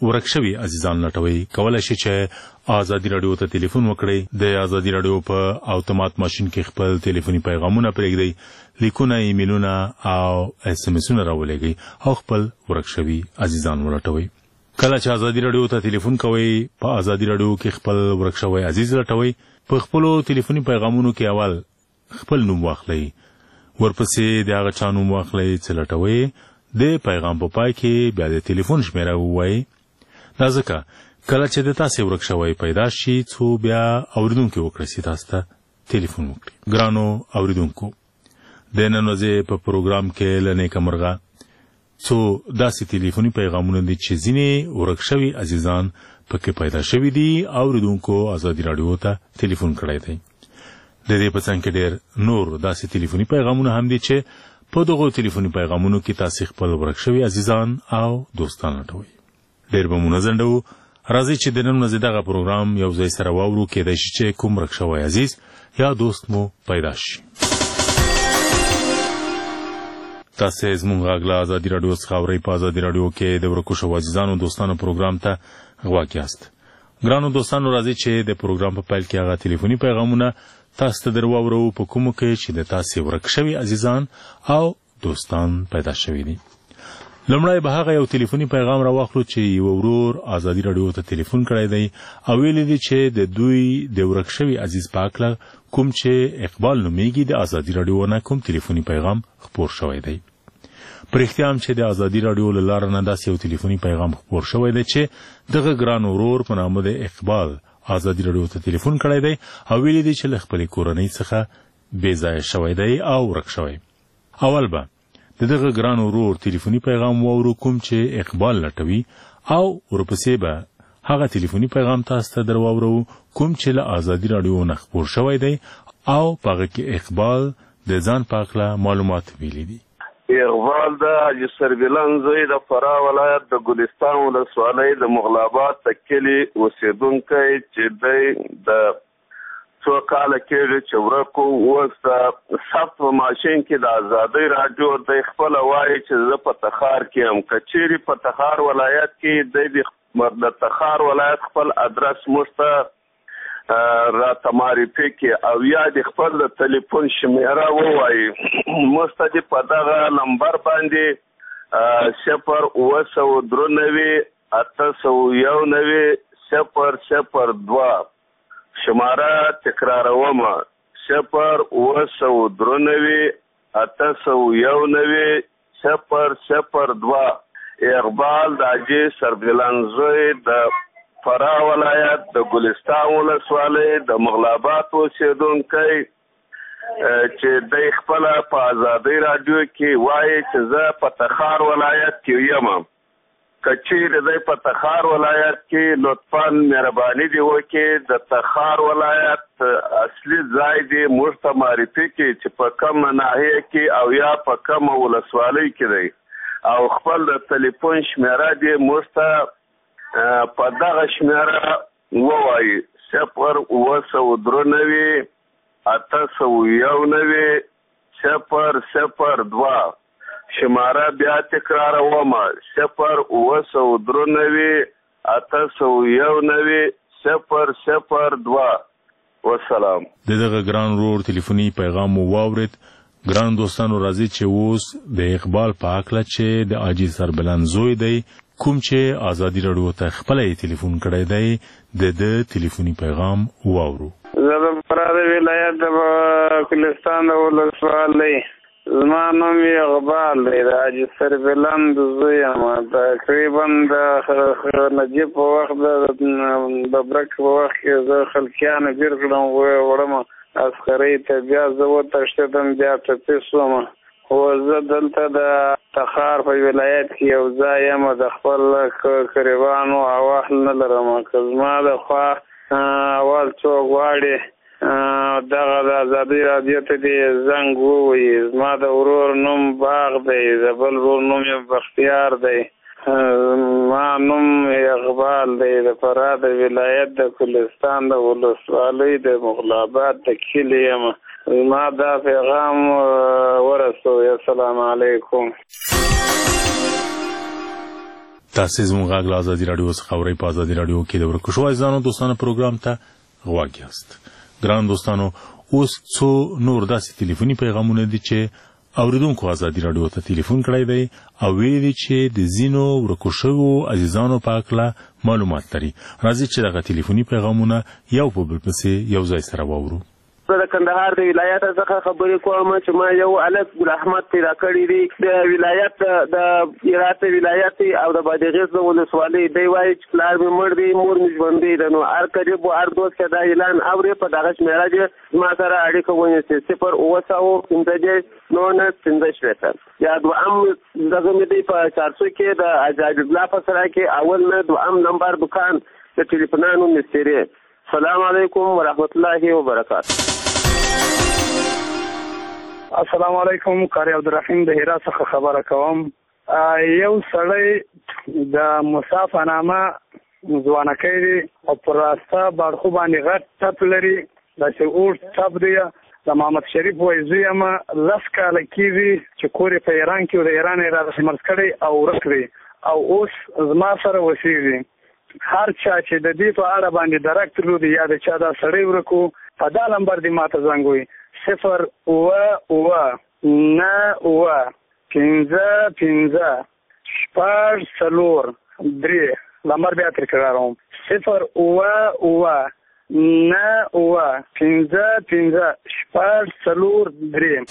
ورکشوي عزیزان لټوي کولای شي چې آزادي رادیو ته ټلیفون وکړي. د آزادي رادیو په اتومات ماشين کې خپل ټلیفوني پیغامونه پرېږدي، لیکونه، ایمیلونه او اس ام اسونه راولېږي او خپل ورکشوي عزیزان ولټوي. کله چې آزادي رادیو ته ټلیفون کوي په آزادي رادیو کې خپل ورکشوي عزیز لټوي، په خپل ټلیفوني پیغامونو کې اول خپل نوم واخلئ، ورپسې د هغه چا نوم واخلئ چې لټوي. د پیغام په پای کې بیا د ټلیفون شمیره ووایي. دا ځکه کله چې د تاسې ورکشوی پیدا شي څو بیا اوریدونکي وکړئ تاسو ته ټلیفون وکړي. ګرانو اوریدونکو، د نن ورځې په پروګرام کې له نیکه مرغه څو داسې ټلیفوني پیغامونه دي چې ځینې ورکشوي عزیزان پکې پیدا شوي دي. اوریدونکو آزادي رادیو ته ټلیفون کړی دی. د دې په څنګ کې ډېر نور داسې ټلیفوني پیغامونه هم دي چې په دغو ټلیفوني پیغامونو کې تاسو خپل ورکشوي عزیزان او دوستان لټوي. ډېر به مو نازنډو. راځئ چې د نن ورځې دغه پروګرام یو ځای سره واورو، کېدای شي چې کوم ورکشوي عزیز یا دوست مو پیدا شي. تاسو زموږ غږ له آزادي رادیو څخه اورئ. په آزادي رادیو کې د ورکشوي عزیزانو دوستانو پروګرام ته غواګ یاست. ګرانو دوستانو، راځئ چې د پروګرام په پیل کې هغه ټلیفوني پیغامونه تاسو ته درواورو په کومو کې چې د تاسو ورکشوي عزیزان او دوستان پیدا شوي دي. لومړی به هغه یو ټلیفوني پیغام راواخلو چې یو ورور آزادي رادیو ته ټلیفون کړی دی او ویلي دي چې د دوی د ورکشوي عزیز په هکله کوم چې اقبال نومیږي د آزادي رادیو نه کوم ټلیفوني پیغام خپور شوی دی. په رښتیا هم چې د آزادي رادیو له لارې نه داسې یو ټلیفوني پیغام خپور شوی دی چې دغه ګران ورور په نامه د اقبال آزادي رادیو ته ټلیفون کړی دی او ویلي دي چې له خپلې کورنۍ څخه بې ځایه شوی دی او ورک شوی. اول به د دغه ګران ورور ټلیفوني پیغام واورو کوم چې اقبال لټوي او ورپسې به هغه ټلیفوني پیغام تاسو ته درواورو کوم چې له آزادي رادیو نه خپور شوی دی او په هغه کې اقبال د ځان په هکله معلومات ویلي دي. اقبال د حاجي سربلان زوی د فراه ولایت د ګلستان ولسوالۍ د مغلاباد د کلي اوسېدونکی چې دی د څو کاله کېږي چې ورکو اوس د ثبت په ماشین کې د آزادۍ راډیو دی خپله وایي چې زه په تخار کې یم. که چیرې په تخار ولایت کې دی د تخار ولایت خپل ادرس موږ ته راته معرفي کړي او یا د خپل د ټلیفون شمیره ووایي. موږ ته دې په دغه نمبر باندې 0 891 002 شماره تکراروم 0 891 002. اقبال د حاجي سربلان زوی د فراه ولایت د ګلستان ولسوالۍ د مغلاباد اوسېدونکی چې دی خپله په آزادۍ راډیو کې وایي چې زه په تخار ولایت کې یم. که چیرې دی په تخار ولایت کې لطفا مهرباني دې وکړي د تخار ولایت اصلي ځای دې موږ ته معرفي کړي چې په کومه ناحیه کې او یا په کومه ولسوالۍ کې دی او خپل د ټلیفون شمیره دې موږ ته په دغه شمیره ووایي 0 891 002 شماره بیا تکراروم 0 891 002. والسلام. دغه ګران ورور ټلیفوني پیغام واورید. ګران دوستانو، راځي چې اوس د اقبال په هکله چې د حاجي سربلان زوی دی کوم چې آزادي رادیو ته خپل ټلیفون کړی دی د ټلیفوني پیغام واورو. زه د فراه ولایت د ګلستان ولسوالۍ، زما نوم اقبال دی، د حاجي سربلان زوی یم. تقریبا د نجیب په وخت د برک په وخت کې زه خلکیانو ګیر کړم وړم عسکرۍ ته، بیا زه وتښتېدم، بیا ټپي شوم. خو زه دلته د تخار په ولایت کې یو ځای یم، د خپل قریبانو احوال نه لرم. که زما د خوا اول څوک غواړي دغه د آزادۍ راډیو ته دې زنګ ووایي. زما د ورور نوم باغ دی، د بل ورور نوم یې بختیار دی. ما نوم اقبال دی، د فراه د ولایت د ګلستان د ولسوالۍ د مغلاباد د کلي یم. ما دا پیغام ورسوي. السلام علیکم. تاسو زموږ غږ له ازادي رادیو څخه اورئ. په ازادي رادیو کې د ورکشو عزیزانو دوستانو پروګرام ته غوږ یاست. ګران دوستانو، اوس څو نور داسې ټلیفوني پیغامونه دي چې اوریدونکو ازادي رادیو ته ټلیفون کړی دی او ویلي دي چې د ځینو ورکشو عزیزانو په اړه معلومات لري. راځئ چې دغه ټلیفوني پیغامونه یو په بل پسې یو ځای سره واورو. زه د کندهار د ولایت څخه خبرې کوم چې ما یو الک ګل احمد پیدا کړی دی د ولایت د هرات ولایت او د بادغیس د ولسوالۍ دی. وایي چې پلار مې مړ دی، مور مې ژوندۍ ده. نو هر قریب و هر دوست چې دا اعلان اوري په دغه شمېره چې ما سره اړیکه ونیسي 0 یا دوام دغه مې دی په 400 کې د آزاد الله په سره کې اول نه دوام نمبر دکان د ټلیفونانو مستری. السلام علیکم ورحمت الله وبرکاته. السلام علیکم، قاری عبدالرحیم د هرات څخه خبره کوم. یو سړی د مصافه نامه ځوانکی دی او پر راسته باړخو باندې غټ ټپ لري، داسې اوږد ټپ دی. د محمد شریف وایي زوی یم 10 کاله کېږي چې کور یې په ایران کې و، د ایران یې راته مرض کړی او ورک دی او اوس زما سره اوسېږي. هر چا چې د دې په اړه باندې درک درلودي یا د چا دا سړی ورکو په دا نمبر دې ماته زنګ وي 0 اوه 9 15 شپږ 4 3. نمبر بیا تکراروم 0 اوه 9 15 شپږ 4 3.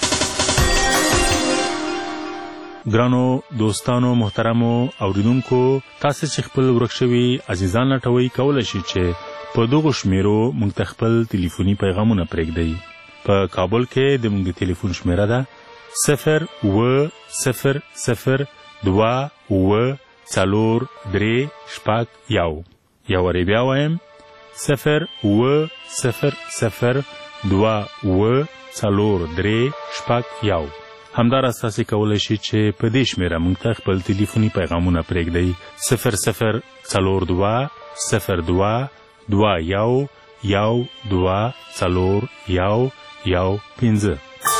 ګرانو دوستانو، محترمو اوریدونکو، تاسو چې خپل ورک شوي عزیزان لټوي کولای شئ چې په دغه شمیرو موږ ته خپل ټلیفوني پیغامونه پرېږدئ. په کابل کې د موږ ټلیفون شمیره ده 0 0 2 4 3 شپږ 1. یو وری بیا وایم 0 0 2 4 3 شپږ 1. همداراز تاسو کولای شئ چې په دې شمیره موږ ته خپل ټلیفوني پیغامونه پرېږدئ 0 0 4 2 2 1 2 4 1 5.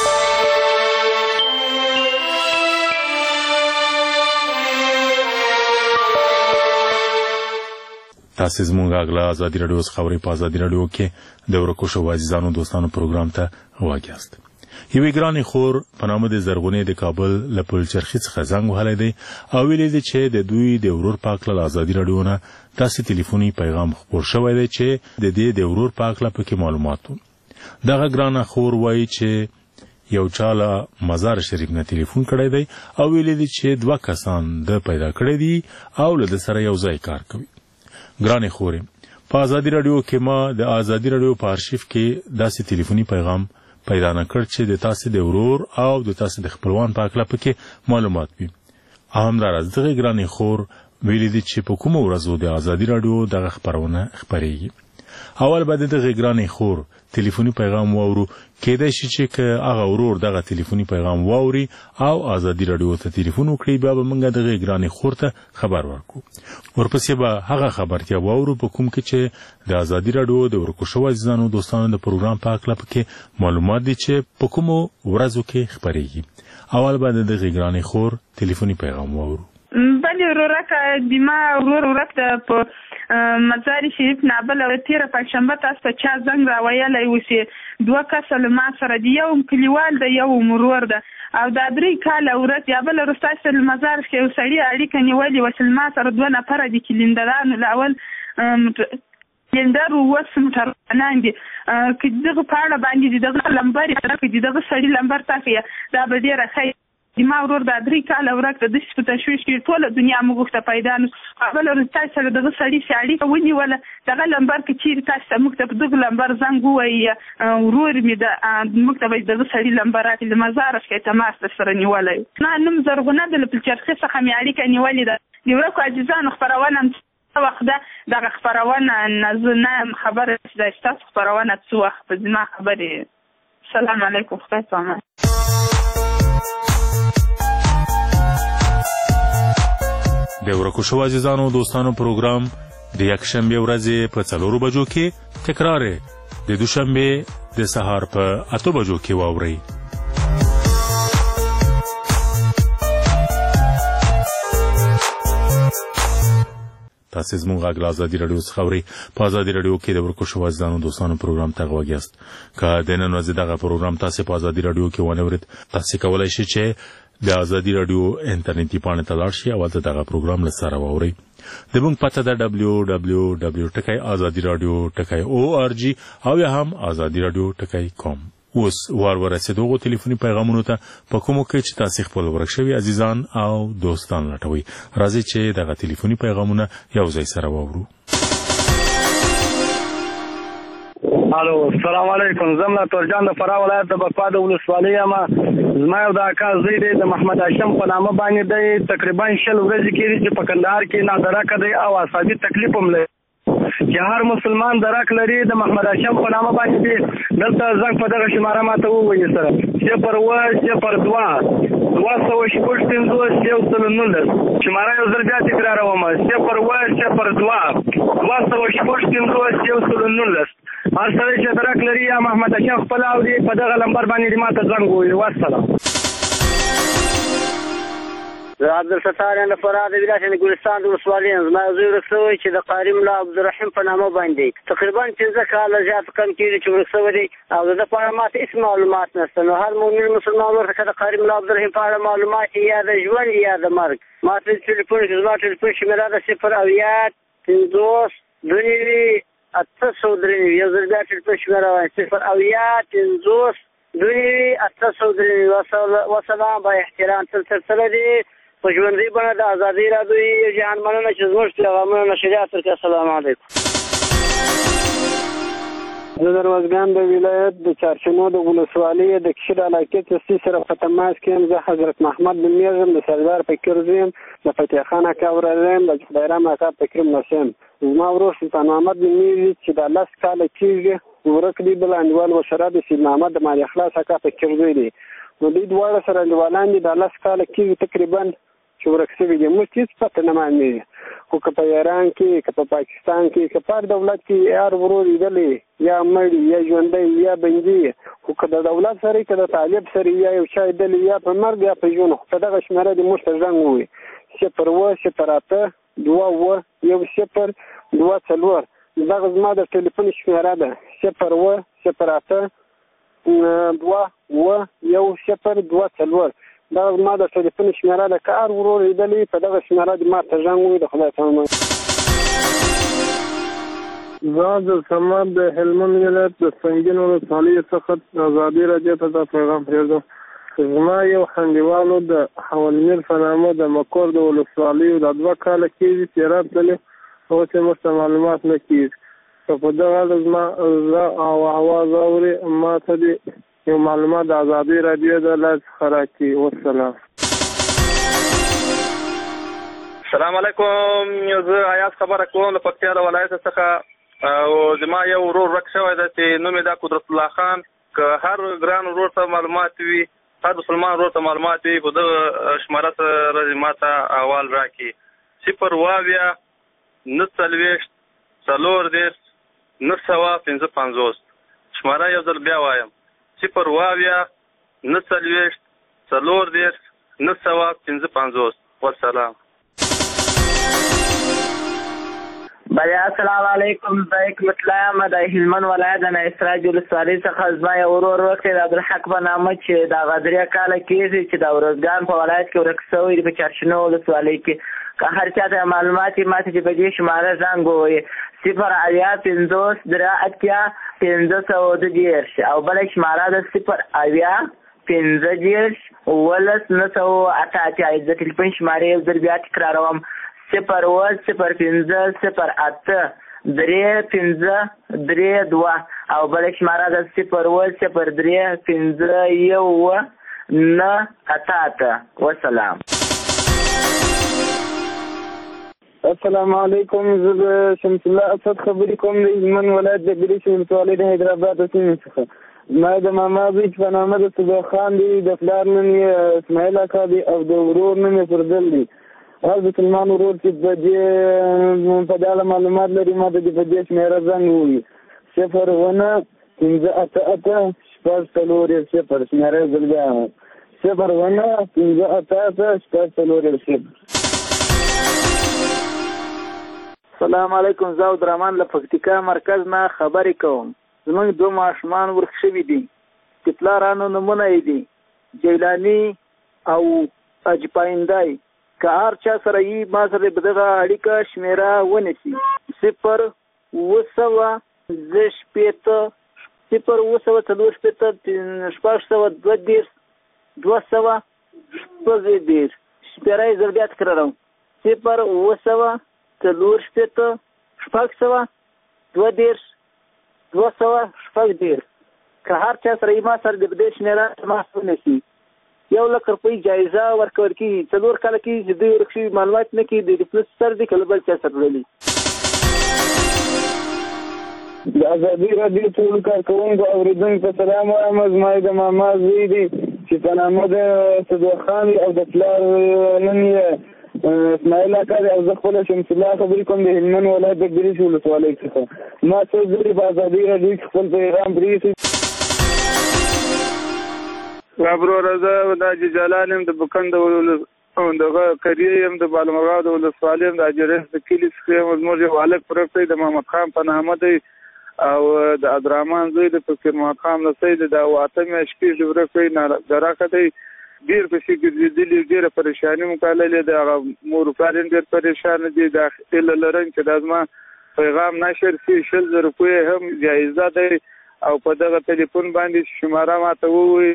تاسو زموږ غږ له ازادي رادیو څخه اورئ. په ازادي رادیو کې د ورکشو عزیزانو دوستانو پروګرام ته غوږ یاست. یوې ګرانې خور په نامه د زرغونې د کابل له پلچرخي څخه زنګ وهلی دی او ویلي دی چې د دوی د ورور پاک له ازادي رادیو نه داسې ټلیفوني پیغام خپور شوی دی چې د دې د ورور پاک له پکې معلومات وو. دغه ګرانه خور وایي چې یو چا له مزار شریف نه ټلیفون کړی دی او ویلي دی چې 2 کسان د پیدا کړی دي او له د سره یو ځای کار کوي. ګرانې خورې، په ازادي رادیو کې ما د ازادي رادیو په آرشیف کې داسې ټلیفوني پیغام پیدا نه کړ چې د تاسو د ورور او د تاسو د خپلوان په اړه پکې معلومات وي. همداراز دغه ګرانې خور ویلي دي چې په کومه ورځ د ازادي رادیو دغه خبرونه خپرېږي. اول بعد دغه ګرانې خور ټلیفوني پیغام واورو، کېدای شي چې که هغه ورور دغه ټلیفوني پیغام واوري او ازادي رادیو ته ټلیفون وکړي، بیا به موږ دغه ګرانې خور ته خبر ورکړو. ورپسې به هغه خبرتیا واورو په کوم کې چې د ازادي رادیو د ورکشو عزیزانو دوستانو د پروګرام په اړه پکې معلومات دي چې په کومو ورځو کې خپرېږي. اول بعد دغه ګرانې خور ټلیفوني پیغام واورو. بله ورورک دیما ورورک په مزار شریف نه بل تیر پنځشنبه تاسو ته چا زنګ راویلی و چې 2 کسه له ما سره دي، یو کلیوال ده یو مرور ده او دا 3 کاله ورځ یا بل ورستاسو له مزار کې یو سړي اړیکه نیولې وه چې ما سره 2 نفره دي کلندرانو له اول کلندر اوس موټرانان دي. که دغه په اړه باندې دغه لمبر که دغه سړي لمبر تاکه دا به ډېره ښه ما ورور دا 3 کاله ورک د دې په تشویش کې ټوله دنیا موږ ته پیدا نو بل ورته سره دغه سړي سړي ونیوله دغه لمبر کې چیرې تاسو موږ ته دغه لمبر زنګ وایي ورور مې د موږ ته دغه سړي لمبر راکړي د مزار کې تماس سره نیولای نه نوم زرغونه د پلچرخي څخه مې اړیکه نیولې ده. د ورکو عزیزانو خبرونه وخت ده دغه خبرونه نه خبره ده تاسو خبرونه څه وخت په ځما خبرې. السلام علیکم، خدای پامان. د ورکشو عزیزانو دوستانو پروګرام د یکشنبه ورځې په 4 بجو کې تکرار د دوشنبه د سهار په 8 بجو کې واورئ. تاسو زموږ غږ آزادي رادیو څخه اورئ. په آزادي رادیو کې د ورکو شو ځانو دوستانو پروګرام ته غوږیاست. که د نن ورځې دغه پروګرام تاسو په آزادي رادیو کې ونه اورئ، تاسو کولای شئ چې د آزادي رادیو انټرنیټي پاڼې ته لاړ شئ او دغه پروګرام له سره واورئ. د موږ پته ده www.azadiradio.org او یا هم azadiradio.com. اوس ورسېدو ټلیفوني پیغامونو ته په کومو کې چې تاسو خپل ورکشوي عزیزان او دوستان لټوي. راځي چې دغه ټلیفوني پیغامونه یو ځای سره واورو. الو السلام علیکم. زملا تورجان د فراه ولایت د بکوا د ولسوالۍ یم. زما یو د اکا زوی دی د محمد هاشم په نامه باندې دی. تقریبا 20 ورځې کېږي چې په کندهار کې نادرکه دی او اعصابي تکلیف هم لري چې هر مسلمان درک لري. د محمد هاشم په نامه باندې دی. دلته زنګ په دغه شماره ماته ووایي سره 0-2-0-2 شماره یو ځل بیا تکراروم 0-2-2 هر سړی چې درک لري یا محمد هاشم خپل اوري په دغه نمبر باندې ماته زنګ ووایي. والسلام. عبدالستار یم د فراه د ولایت د ګلستان د ولسوالۍ یم. زما زوی ورک شوی چې د قاري ملا عبدالرحیم په نامه باندې تقریبا 15 کاله زیات کم کېږي چې ورک شوی دی او د ده په اړه ماته هېڅ معلومات نشته. نو هر مؤمن مسلمان ورته که د قاري ملا عبدالرحیم په اړه معلومات یا د ژوند یا د مرګ ماته ټلیفون کې زما ټلیفون شمېره ده 0-8-5-3 یو ځل بیا ټلیفون شمېره وایم 0-8-5-3 وسلام با احترام سلسله دی په ژوندۍ بڼه د ازادۍ رادیو جهان مننه چې زموږ پیغامونه نشریات کړي. السلام علیکم. زه د روزګان د ولایت د چارشنو د ولسوالۍ د کشر علاقې څخه سره په تماس کې یم. زه حضرت محمد بن میرزم د سردار فکر زیم د فتح خان اکا ورزم د خدایرام اکا فکر نسیم. زما ورور سلطان محمد بن میرزم چې د 10 کاله کېږي ورک دی. بل انډیوال وشره د سید محمد د مالي اخلاص اکا فکر زوی دی. نو دوی دواړه سره انډیوالان دي د 10 کاله کېږي تقریبا چې ورک شوي دي. موږ هېڅ پته نه معلومېږي خو که په ایران کې که په پاکستان کې که په هر دولت کې هر ورور لیدلی یا مړي یا ژوندی یا بندي خو که د دولت سره که د طالب سره یا یو چا لیدلی یا په مرګ یا په ژوند خو په دغه شمېره دې موږ ته زنګ ووایي 0-8-2-2 دغه زما د ټلیفون شمېره ده 0-8-2-2 دا ما د ټلیفون شمېره د کار ورور لیدلی په دغه شمېره د ما ته زنګ ووایي. د خدای په امان. زه د سماد د هلمند ولایت د سنګین ولسوالۍ څخه ازادي رادیو ته دا پیغام پرېږدم. زما یو انډیوالو د حولمیر په نامه د مکور د ولسوالیو د 2 کاله کېږي چې راتللی اوس یې موږ ته معلومات نه کېږي. که په دغه زما او اواز اوري ما ته دې یو معلومات د ازادي رادیو د لاس څخه راکړي. والسلام. السلام علیکم. زه ایاز خبره کوم د پکتیا د ولایت څخه او زما یو ورور ورک شوی دی چې نوم یې ده قدرت الله خان. که هر ګران ورور ته معلومات وي هر مسلمان ورور ته معلومات وي په دغه شماره سره ما ته احوال راکړي 0-2-4-9-955 شماره یو ځل بیا وایم 0-2-4-9-955 والسلام. بله السلام علیکم. زه حکمت الله یم د هلمند ولایت د نایسراج ولسوالۍ څخه. زما یو ورور ورک دی د عبدالحق په نامه چې د هغه 3 کاله کېږي چې د ورزګان په ولایت کې ورک شوی دی په چارشنو ولسوالۍ کې. که هر چا ته معلومات وي ما ته چې په دې شماره زنګ ووایي 0-8-5-3-520 او بله شماره ده 0-5-10-988. د ټلیفون شمارې یو ځل بیا تکراروم 0-1-0-5-3-5-2 او بله شماره ده 0-1-0-5-1-9-8. والسلام. السلام علیکم. زه د شمس الله اسد خبرې کوم د هلمند ولایت د ګریش ولسوالۍ د حیدرآباد د سیمې څخه. زما د ماما زوی چې په نامه د صبح خان دی د پلار نوم یې اسماعیل اکا دی او د ورور نوم یې فردل دی. هر مسلمان ورور چې په دې په دې اړه معلومات لري ما ته د په دې شمېره زنګ ووایي 0-1-5-4-0 شمېره یې ځل بیا 0-1-5-4-0. سلام علیکم. زه عبدالرحمن له پکتیکا مرکز نه خبرې کوم. زمونږ 2 ماشومان ورک شوي دي چې پلارانو نومونه یې دي جیلاني او اجپایندای. که هر چا سره یې ما سره به دغه اړیکه شمیره ونیسي 0 0 شپیره یې زر بیا تکراروم 0 که هر چا سره یې ما سره د دې شمیره تماس ونیسي 1,00,000 روپۍ جایزه ورکول کېږي. 4 کاله کېږي چې دوی ورک شوي معلومات نه کېږي د پولیس سره دي که له بل چا سره تړلي. د ازادي راډیو ټولو کارکوونکو اورېدونکو ته سلام وایم. زما د ماما زوی دی چې په نامه د صدوق خان او د پلار نوم یې اسماعیل اکا دی او زه خپله شمس الله خبرې کوم د هلمند ولایت د ګریش ولسوالۍ څخه. ما څو ځلې په ازادي راډیو کې خپل پیغام پرېښی. وروره زه د حاجي جلال یم د بکند دغه قریه یم د بالمرغاو د ولسوالۍ یم د حاجرس د کلي څخه یم. زموږ یو هلک ورک دی د محمد خان په نامه دی او د عبدالرحمن زوی د فقیر محمد خان لسی دی. د 8 میاشتې کېږي ورک دی نادرکه دی. ډېر پسې ګرځېدلي ډېره پریشاني مو کړلې د هغه مور پلار یې ډېر پریشانه دي. دا هیله لرم چې دا زما پیغام نشر شي. 1,000 روپۍ هم جایزه دی او په دغه ټلیفون باندې شماره ماته ووایي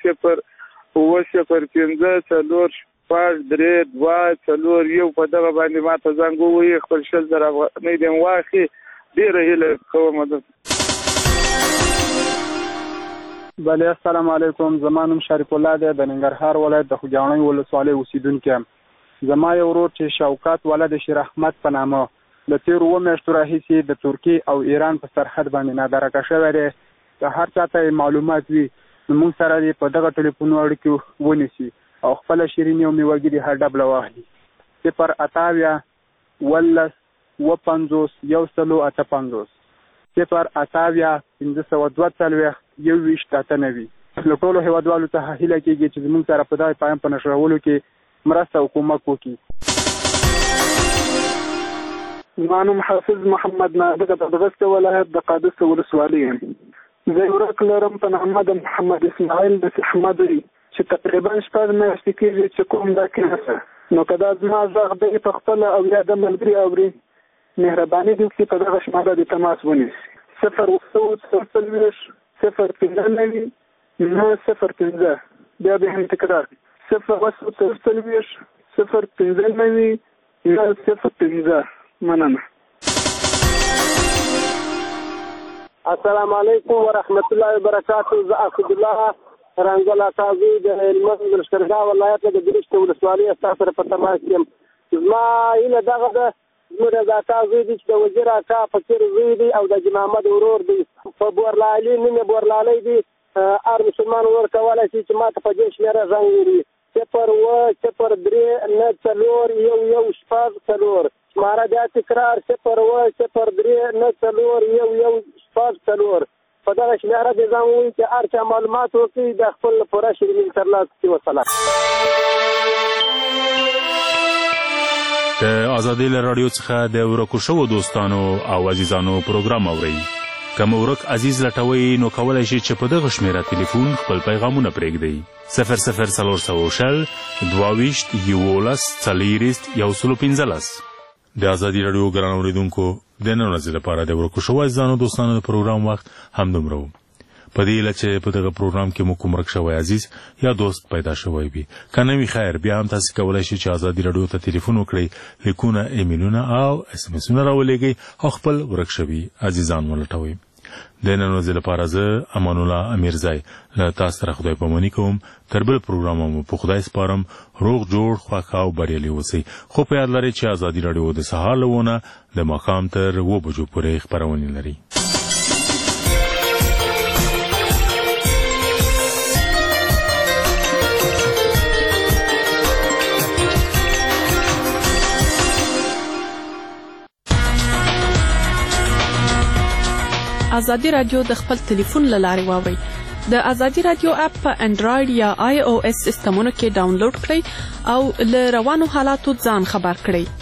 0-8-4-5-3-2-4-1 په دغه باندې ماته زنګ ووایي. خپل 1,000 افغانۍ دې واخلي. ډېره هیله کوم. بله السلام علیکم. زما نوم شریف الله دی د ننګرهار ولایت د خوږیاڼۍ ولسوالۍ اوسیدونکی یم. زما یو ورور چې شوکت ولد شیر احمد په نامه له تېرو 2 میاشتو راهیسې د ترکیې او ایران په سرحد باندې نادرکه شوی دی. که هر چا ته معلومات وي نو موږ سره دې په دغه ټلیفون اړیکې ونیسي او خپله شیریني او میوهګي دې هر ډبله واخلي 0-8-50-158 0-8-542-128 له ټولو هېوادوالو څخه هیله کېږي چې زموږ سره په دغه پیام په نشرولو کې مرسته او کومک وکړي. زما نوم حافظ محمد نادر د بغسته ولایت د قادس ولسوالۍ یم. زه یو ورک لرم په نامه د محمد اسماعیل د احمدي چې تقریبا 6 میاشتې کېږي چې کوم دا کېنسه. نو که دا زما غږ دی په خپله او یا د ملګري اوري مهرباني دې وکړي په دغه شماره د تماس ونیسي 0-9-0-9-0-5 بیا به هم تکرار 0-9-0-5 مننه. السلام علیکم ورحمت الله وبرکاته. زه اسدالله رنګل اکاظي د هلمند د لښکرګاه ولایت د ګریش ولسوالۍ ستاسو سره په تماس یم. زما هیله دغه ده زموږ د اکا زوی دی چې د وزیر اکا فقیر زوی دی او د حاجي محمد ورور دی په بورلالي نوم یې بورلالۍ دی. هر مسلمان ورور کولی شي چې ما ته په دې شمېره زنګ ووهي 0-3-4-1-1-4 شماره بیا تکرار 0-3-4-1-1-4 په دغه شمېره دې زنګ ووهي چې هر چا معلومات وکړي د خپل پوره شیریني ترلاسه کړي. وسلام. د ازادي رادیو څخه د ورکو شوو دوستانو او عزیزانو پروګرام اورئ. که مو ورک عزیز لټوئ نو کولی شئ چې په دغه شمېره تلیفون خپل پیغامونه پرېږدئ 00422-11-40-115. د ازادي رادیو ګران اورېدونکو د نن ورځې لپاره د ورکو شوو عزیزانو دوستانو د پروګرام وخت همدومره و. په دې هیله چې په دغه پروګرام کې مو کوم ورک شوی عزیز یا دوست پیدا شوی وي. که نه وي خیر بیا هم تاسې کولی شئ چې ازادي راډیو ته تلیفون وکړئ، لیکونه، ایمیلونه او اس ام اسونه راولېږئ او خپل ورک شوي عزیزان ولټوئ. د نن ورځې لپاره زه امان الله امیرزی له تاسو سره خدای پاماني کوم. تر بل پروګرام مو په خدای سپارم. روغ جوړ خوښ او بریالي اوسئ. خو په یاد لرئ چې ازادي راډیو د سهار له 9 د ماښام تر 2 بجو پورې خپرونې لري. ازادي راډیو د خپل ټلیفون له لارې واورئ. د ازادي راډیو اپ په انډراید یا آی او اس سیسټمونو کې ډاونلوډ کړئ او له روانو حالاتو ځان خبر کړئ.